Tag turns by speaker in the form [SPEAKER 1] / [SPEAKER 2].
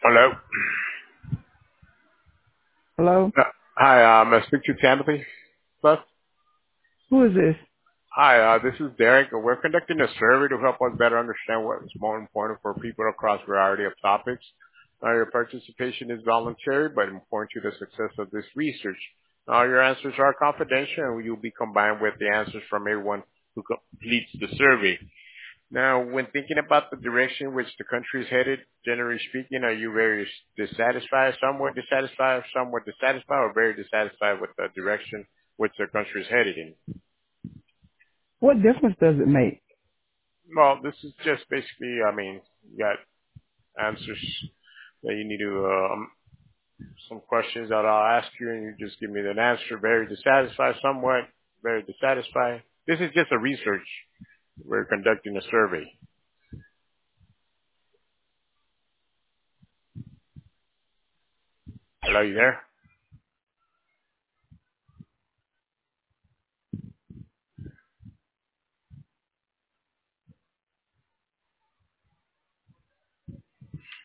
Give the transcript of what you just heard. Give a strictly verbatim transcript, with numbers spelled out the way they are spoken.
[SPEAKER 1] Hello.
[SPEAKER 2] Hello?
[SPEAKER 1] Uh, Hi, um, I speak to Timothy. Plus.
[SPEAKER 2] Who is this?
[SPEAKER 1] Hi, uh, this is Derek. We're conducting a survey to help us better understand what is more important for people across a variety of topics. Now, your participation is voluntary, but important to the success of this research. Now, your answers are confidential, and you'll be combined with the answers from everyone who completes the survey. Now, when thinking about the direction which the country is headed, generally speaking, are you very dissatisfied, somewhat dissatisfied, somewhat dissatisfied, or very dissatisfied with the direction which the country is headed in?
[SPEAKER 2] What difference does it make?
[SPEAKER 1] Well, this is just basically, I mean, you got answers that you need to, um, some questions that I'll ask you, and you just give me an answer. Very dissatisfied, somewhat, very dissatisfied. This is just a research. We're conducting a survey. Hello, you there?